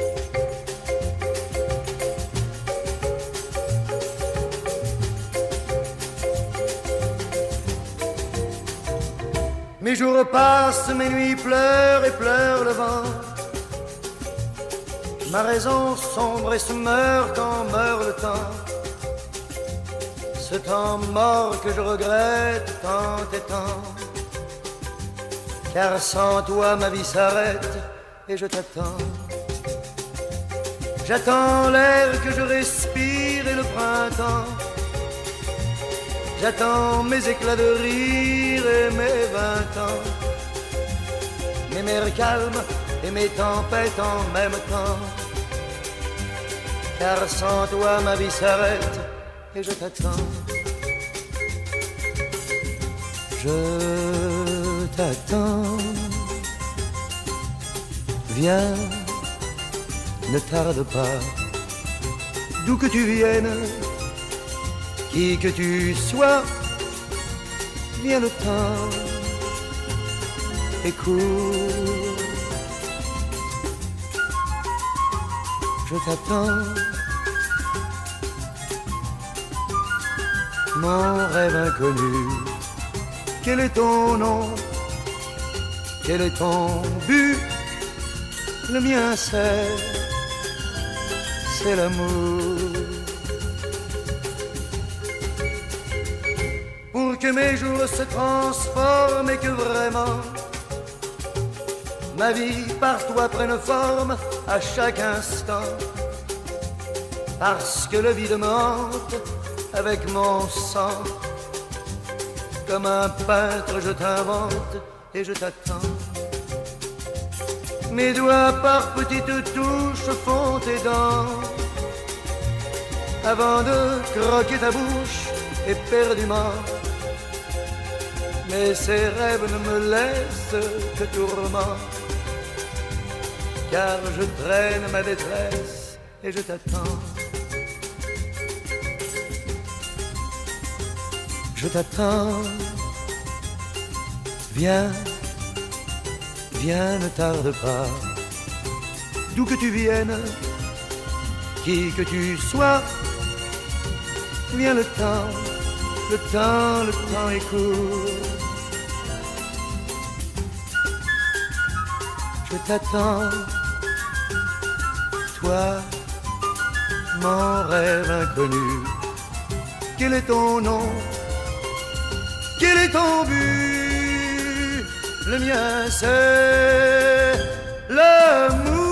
Mes jours passent, mes nuits pleurent et pleure le vent. Ma raison sombre et se meurt quand meurt le temps. Ce temps mort que je regrette tant et tant. Car sans toi ma vie s'arrête et je t'attends. J'attends l'air que je respire et le printemps. J'attends mes éclats de rire et mes 20 ans. Mes mers calmes et mes tempêtes en même temps. Car sans toi ma vie s'arrête et je t'attends. Je t'attends. Viens, ne tarde pas. D'où que tu viennes, qui que tu sois, viens le temps et cours. Je t'attends. Mon rêve inconnu, quel est ton nom? Quel est ton but? Le mien c'est l'amour. Pour que mes jours se transforment et que vraiment ma vie par toi prenne forme à chaque instant. Parce que le vide me hante avec mon sang. Comme un peintre je t'invente et je t'attends. Mes doigts par petites touches font tes dents. Avant de croquer ta bouche éperdument. Mais ces rêves ne me laissent que tourment. Car je traîne ma détresse et je t'attends. Je t'attends. Viens, viens, ne tarde pas. D'où que tu viennes, qui que tu sois, viens le temps est court. Je t'attends, toi, mon rêve inconnu. Quel est ton nom? Quel est ton but? Le mien c'est l'amour.